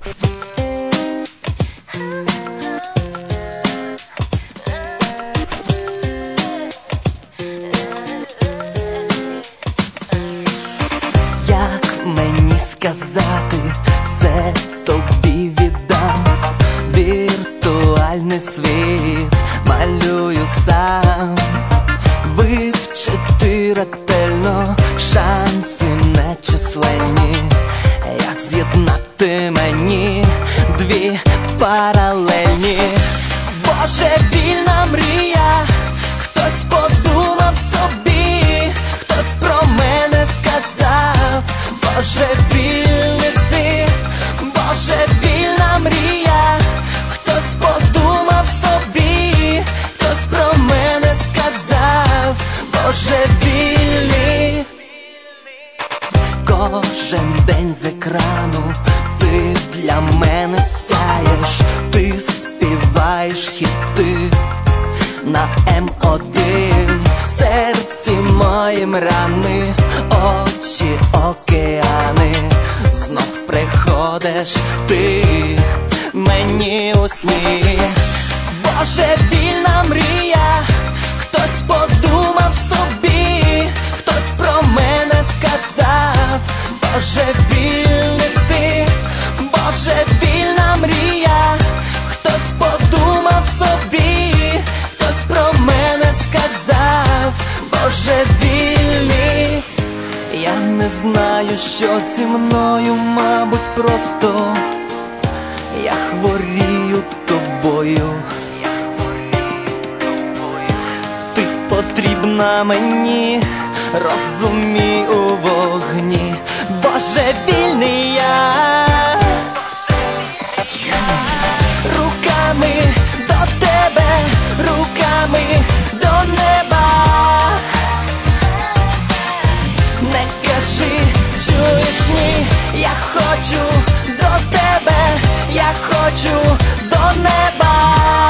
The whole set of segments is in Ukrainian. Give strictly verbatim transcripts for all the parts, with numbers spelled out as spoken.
Як мені сказати, все тобі віддам. Віртуальний світ малюю сам. Вивчити ретельно, шанси нечисленні. Як з'єднати мені дві паралельні? Божевільна мрія, хтось подумав собі, хтось про мене сказав. Божевільний ти, божевільна мрія, хтось подумав собі, хтось про мене сказав. Божевільний. Кожен день з екрану ти для мене сяєш, ти співаєш хіти на ем один. В серці моїм рани, очі океани. Знов приходиш ти мені у сні. Божевільна мрія, хтось подумав собі, хтось про мене сказав. Божевільний ти, божевільна мрія, хтось подумав собі, хтось про мене сказав. Божевільний. Я не знаю, що зі мною, мабуть, просто я хворію тобою. Ти потрібна мені, розумій у вогні. Божевільний я. Руками до тебе, руками до неба. Не кажи, чуєш, ні, я хочу до тебе, я хочу до неба.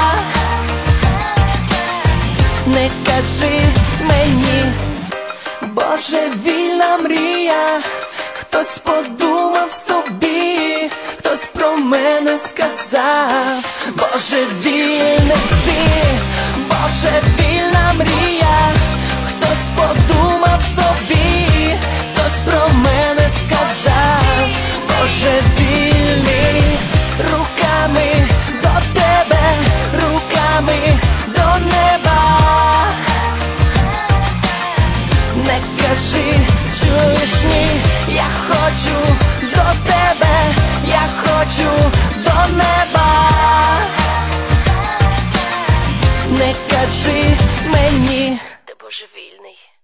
Не кажи мені, божевільна мрія, хтось подумав собі, хтось про мене сказав. Божевільний ти, божевільна мрія, хтось подумав собі, хтось про мене сказав. Божевільний. Руками до тебе, руками до неба. Не кажи, чуєш, ні, я хочу до тебе, я хочу до неба. Не кажи мені, ти божевільний.